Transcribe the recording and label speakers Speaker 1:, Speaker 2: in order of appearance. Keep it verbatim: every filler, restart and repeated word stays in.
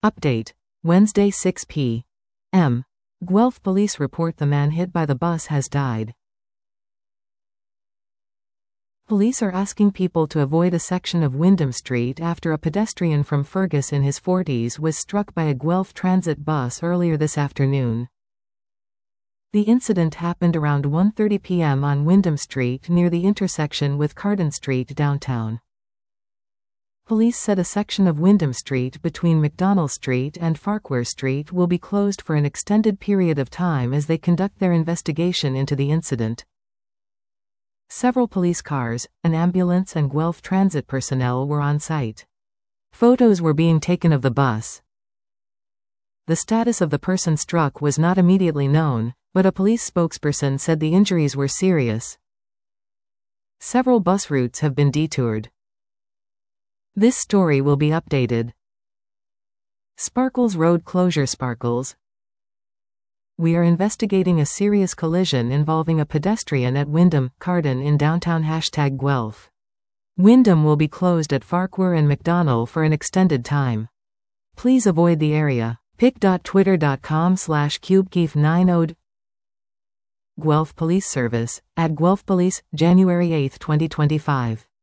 Speaker 1: Update. Wednesday six p m Guelph police report the man hit by the bus has died. Police are asking people to avoid a section of Wyndham Street after a pedestrian from Fergus in his forties was struck by a Guelph Transit bus earlier this afternoon. The incident happened around one thirty p m on Wyndham Street near the intersection with Carden Street downtown. Police said a section of Wyndham Street between McDonald Street and Farquhar Street will be closed for an extended period of time as they conduct their investigation into the incident. Several police cars, an ambulance and Guelph Transit personnel were on site. Photos were being taken of the bus. The status of the person struck was not immediately known, but a police spokesperson said the injuries were serious. Several bus routes have been detoured. This story will be updated. Sparkles Road closure. Sparkles. We are investigating a serious collision involving a pedestrian at Wyndham, Carden in downtown hashtag Guelph. Wyndham will be closed at Farquhar and McDonald for an extended time. Please avoid the area. pic dot twitter dot com slash cubekeef ninety. Guelph Police Service, at Guelph Police, January eighth twenty twenty-five.